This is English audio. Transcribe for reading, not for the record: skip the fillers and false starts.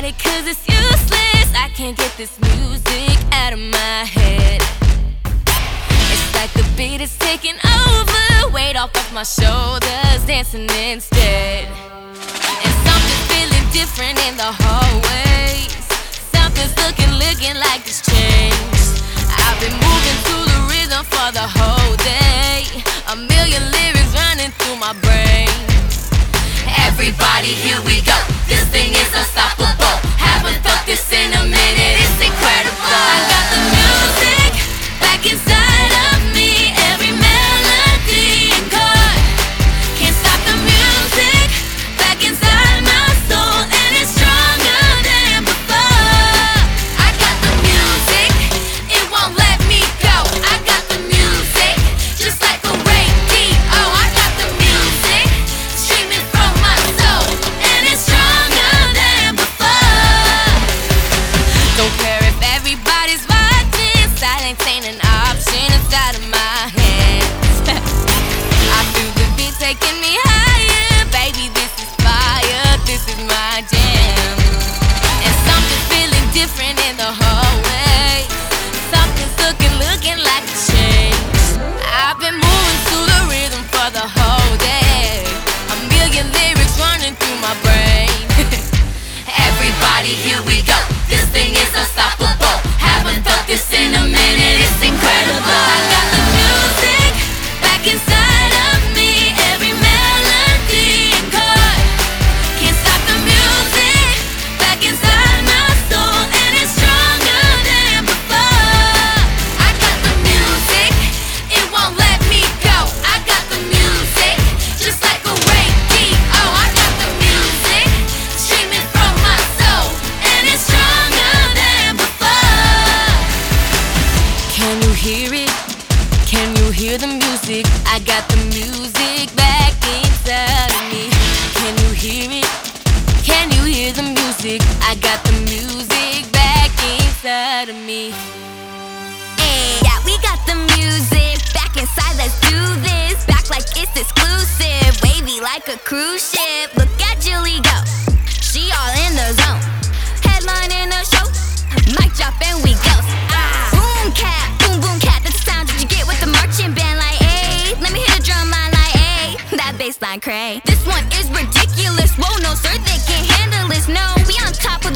it 'cause it's useless. I can't get this music out of my head. It's like the beat is taking over, weight off of my shoulders, dancing instead. And something's feeling different in the hallways. Something's looking like it's changed. I've been moving to the rhythm for the whole day. A million lyrics running through my brain. Everybody, here we go. This thing is unstoppable. Haven't felt this in a minute. It's incredible. I got the music back inside of me. Every melody and chord. Can't stop the music back inside my soul, and it's stronger than before. I got the music, it won't let me go. I got the music, just like a radio. I got the music streaming from my soul, and it's stronger than before. Don't care if everybody's watching, silence ain't an option inside of my hands. I feel the beat taking me higher, baby, this is fire, this is my jam. And something's feeling different in the hallway. Something's looking like a change. I've been moving to the rhythm for the whole day. A million lyrics running through my brain. Everybody, here we go. This thing is unstoppable. Haven't felt this in a minute. It's incredible. I got the music back inside of me. Every melody and chord. Can't stop the music back inside my soul, and it's stronger than before. I got the music, it won't let me go. I got the music, just like a radio. I got the music streaming from my soul, and it's stronger than before. Can you hear it? Can you hear the music? I got the music back inside of me. Can you hear it? Can you hear the music? I got the music back inside of me. Hey, yeah, we got the music back inside, let's do this. Back like it's exclusive, wavy like a cruise ship. Look at Julie go, she all in the zone. Headline in the show, mic drop and we go. Boom cat, that's the sound that you get with the marching band. Like, hey, let me hit a drum line like, hey, that bass line cray. This one is ridiculous, whoa, no sir, they can't handle this. No, we on top of